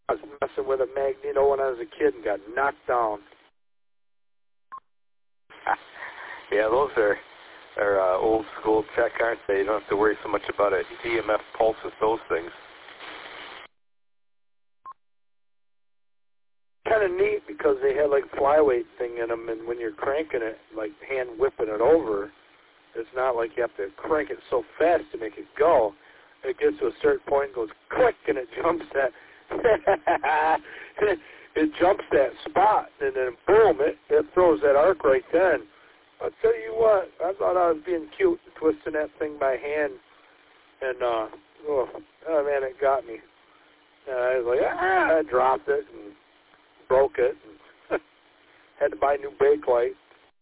I was messing with a Magneto when I was a kid and got knocked down. Yeah, those are old school tech, aren't they? You don't have to worry so much about an EMF pulse with those things. Kind of neat because they had like flyweight thing in them, and when you're cranking it, like hand whipping it over, it's not like you have to crank it so fast to make it go. It gets to a certain point, goes click, and it jumps that. It jumps that spot, and then boom, it throws that arc right then. I'll tell you what, I thought I was being cute, twisting that thing by hand, and oh man, it got me. I was like, I dropped it and broke it, and had to buy a new brake light.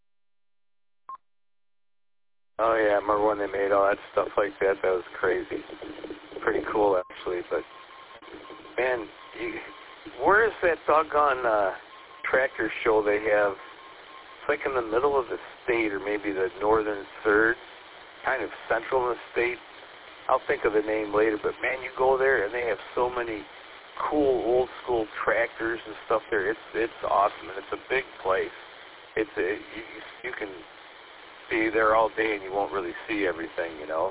Oh yeah, I remember when they made all that stuff like that. That was crazy. Pretty cool, actually. But man, where is that doggone tractor show they have? It's like in the middle of the state, or maybe the northern third, kind of central in the state. I'll think of the name later. But man, you go there and they have so many cool old school tractors and stuff there. It's awesome, and it's a big place. You can be there all day and you won't really see everything, you know.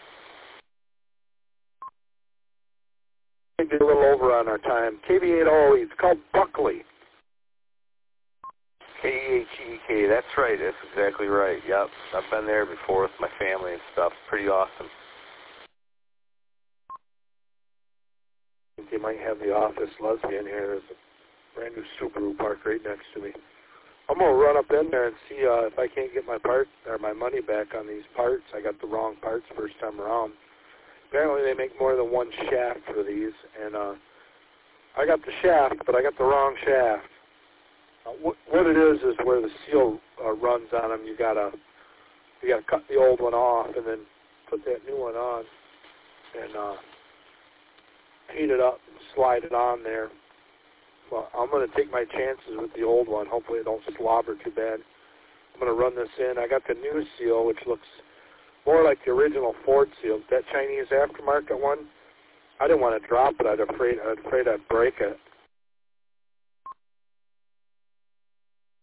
We did a little over on our time. KV8OE, it's called Buckley. K-E-H-E-K, that's right. That's exactly right. Yep, I've been there before with my family and stuff. Pretty awesome. They might have the office lesbian here. There's a brand new Subaru parked right next to me. I'm going to run up in there and see if I can't get my part or my money back on these parts. I got the wrong parts first time around. Apparently they make more than one shaft for these, and I got the shaft, but I got the wrong shaft. What it is where the seal runs on them. You gotta cut the old one off and then put that new one on, and heat it up and slide it on there. Well, I'm going to take my chances with the old one. Hopefully it don't slobber too bad. I'm going to run this in. I got the new seal, which looks more like the original Ford seal. That Chinese aftermarket one, I didn't want to drop it. I was afraid I'd break it.